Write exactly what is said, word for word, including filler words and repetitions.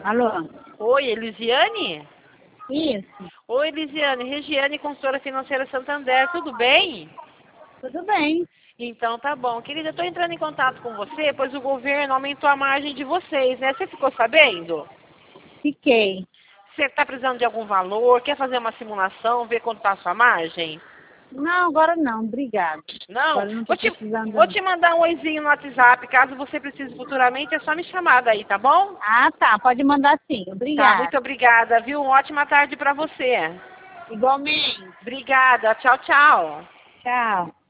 Alô? Oi, Elisiane? Isso, Oi, Elisiane. Regiane, consultora financeira Santander, tudo bem? tudo bem. Então tá bom. Querida, eu estou entrando em contato com você, pois o governo aumentou a margem de vocês, né? Você ficou sabendo? Fiquei. Você está precisando de algum valor? Quer fazer uma simulação, ver quanto está a sua margem? Não, agora não, obrigado. Não? Agora não Vou tô te, precisando vou não. te mandar um oizinho no WhatsApp. Caso você precise futuramente, é só me chamar daí, tá bom? Ah, tá, pode mandar sim, Tá, obrigada. muito obrigada, viu? Uma ótima tarde para você. Igualmente. Obrigada. Tchau, tchau. Tchau.